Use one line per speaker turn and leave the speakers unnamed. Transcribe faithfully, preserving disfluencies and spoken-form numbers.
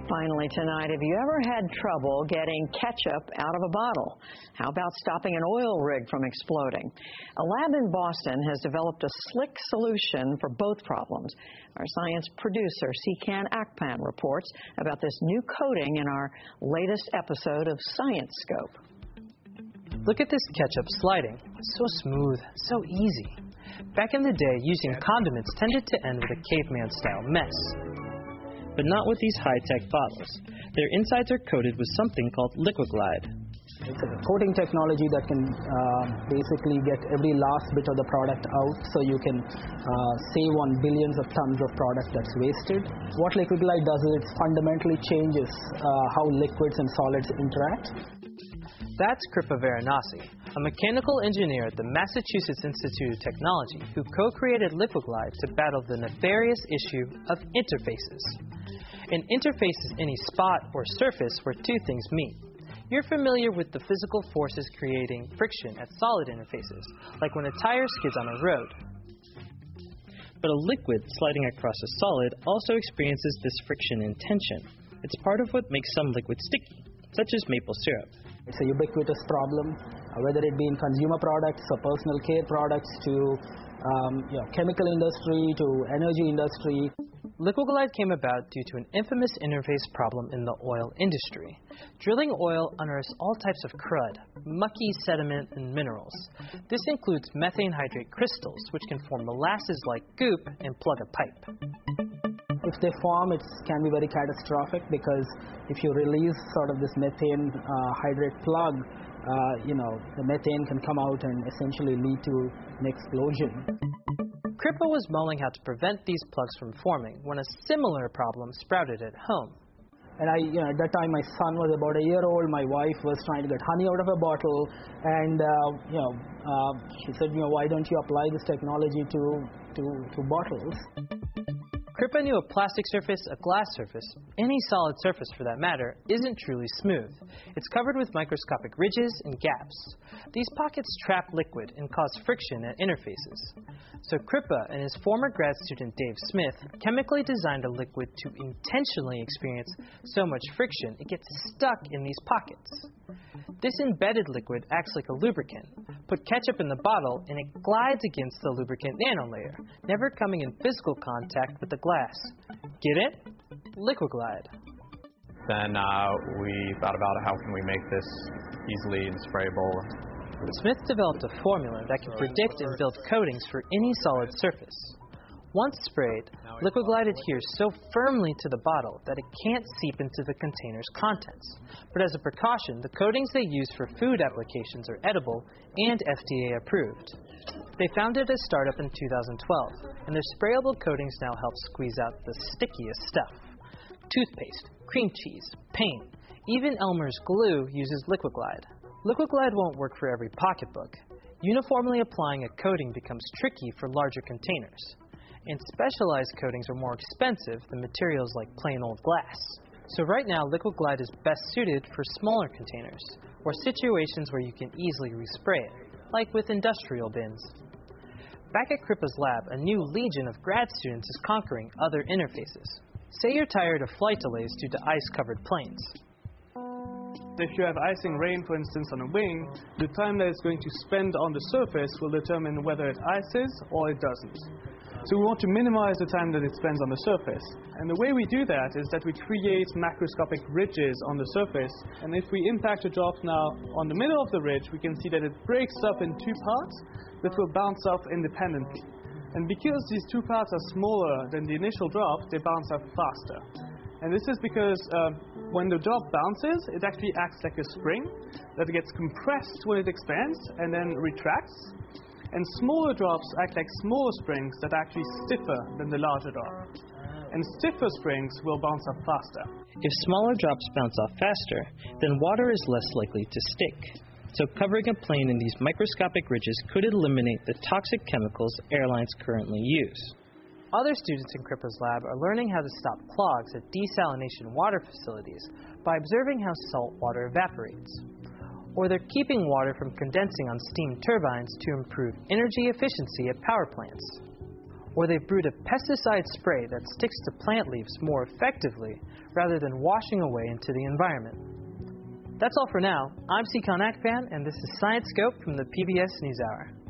Finally tonight, have you ever had trouble getting ketchup out of a bottle? How about stopping an oil rig from exploding? A lab in Boston has developed a slick solution for both problems. Our science producer, Sikan Akpan, reports about this new coating in our latest episode of Science Scope.
Look at this ketchup sliding. It's so smooth, so easy. Back in the day, using condiments tended to end with a caveman-style mess. But not with these high-tech bottles. Their insides are coated with something called Liquiglide.
It's a coating technology that can uh, basically get every last bit of the product out, so you can uh, save on billions of tons of product that's wasted. What Liquiglide does is it fundamentally changes uh, how liquids and solids interact.
That's Kripa Varanasi, a mechanical engineer at the Massachusetts Institute of Technology who co-created Liquiglide to battle the nefarious issue of interfaces. An interface is any spot or surface where two things meet. You're familiar with the physical forces creating friction at solid interfaces, like when a tire skids on a road. But a liquid sliding across a solid also experiences this friction and tension. It's part of what makes some liquids sticky, such as maple syrup.
It's a ubiquitous problem, uh, whether it be in consumer products or personal care products to um, you know, chemical industry to energy industry.
Liquiglide came about due to an infamous interface problem in the oil industry. Drilling oil unearths all types of crud, mucky sediment, and minerals. This includes methane hydrate crystals, which can form molasses-like goop and plug a pipe.
If they form, it can be very catastrophic because if you release sort of this methane uh, hydrate plug, uh, you know, the methane can come out and essentially lead to an explosion.
Kripa was mulling how to prevent these plugs from forming when a similar problem sprouted at home.
And I, you know, at that time, my son was about a year old. My wife was trying to get honey out of a bottle, and uh, you know, uh, she said, you know, why don't you apply this technology to to, to bottles?
Kripa knew a plastic surface, a glass surface, any solid surface for that matter, isn't truly smooth. It's covered with microscopic ridges and gaps. These pockets trap liquid and cause friction at interfaces. So Kripa and his former grad student Dave Smith chemically designed a liquid to intentionally experience so much friction it gets stuck in these pockets. This embedded liquid acts like a lubricant. Put ketchup in the bottle and it glides against the lubricant nanolayer, never coming in physical contact with the glass. Get it? Liquiglide.
Then uh, we thought about how can we make this easily and sprayable.
Smith developed a formula that can predict and build coatings for any solid surface. Once sprayed, Liquiglide adheres so firmly to the bottle that it can't seep into the container's contents. But as a precaution, the coatings they use for food applications are edible and F D A approved. They founded a startup in two thousand twelve, and their sprayable coatings now help squeeze out the stickiest stuff. Toothpaste, cream cheese, paint, even Elmer's glue uses Liquiglide. Liquiglide won't work for every pocketbook. Uniformly applying a coating becomes tricky for larger containers. And specialized coatings are more expensive than materials like plain old glass. So right now, Liquiglide is best suited for smaller containers, or situations where you can easily respray it, like with industrial bins. Back at Kripa's lab, a new legion of grad students is conquering other interfaces. Say you're tired of flight delays due to ice-covered planes.
If you have icing rain, for instance, on a wing, the time that it's going to spend on the surface will determine whether it ices or it doesn't. So we want to minimize the time that it spends on the surface. And the way we do that is that we create macroscopic ridges on the surface. And if we impact a drop now on the middle of the ridge, we can see that it breaks up in two parts that will bounce off independently. And because these two parts are smaller than the initial drop, they bounce up faster. And this is because uh, when the drop bounces, it actually acts like a spring that gets compressed when it expands and then retracts. And smaller drops act like smaller springs that are actually stiffer than the larger drop. And stiffer springs will bounce up faster.
If smaller drops bounce off faster, then water is less likely to stick. So covering a plane in these microscopic ridges could eliminate the toxic chemicals airlines currently use. Other students in Kripa's lab are learning how to stop clogs at desalination water facilities by observing how salt water evaporates. Or they're keeping water from condensing on steam turbines to improve energy efficiency at power plants. or they've brewed a pesticide spray that sticks to plant leaves more effectively rather than washing away into the environment. That's all for now. I'm Sikon Akpan, and this is Science Scope from the P B S NewsHour.